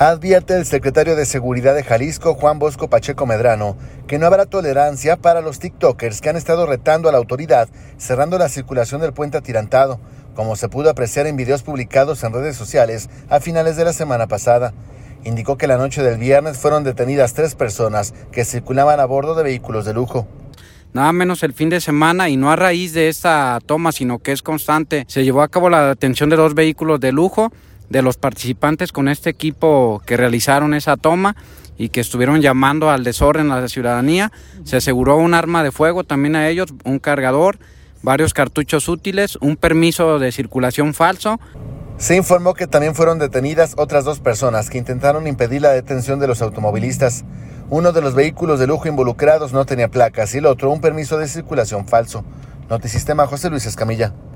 Advierte el secretario de Seguridad de Jalisco, Juan Bosco Pacheco Medrano, que no habrá tolerancia para los tiktokers que han estado retando a la autoridad cerrando la circulación del puente atirantado, como se pudo apreciar en videos publicados en redes sociales a finales de la semana pasada. Indicó que la noche del viernes fueron detenidas 3 personas que circulaban a bordo de vehículos de lujo. Nada menos el fin de semana, y no a raíz de esta toma, sino que es constante. Se llevó a cabo la detención de 2 vehículos de lujo de los participantes con este equipo que realizaron esa toma y que estuvieron llamando al desorden a la ciudadanía. Se aseguró un arma de fuego también a ellos, un cargador, varios cartuchos útiles, un permiso de circulación falso. Se informó que también fueron detenidas otras 2 personas que intentaron impedir la detención de los automovilistas. Uno de los vehículos de lujo involucrados no tenía placas y el otro un permiso de circulación falso. Notisistema, José Luis Escamilla.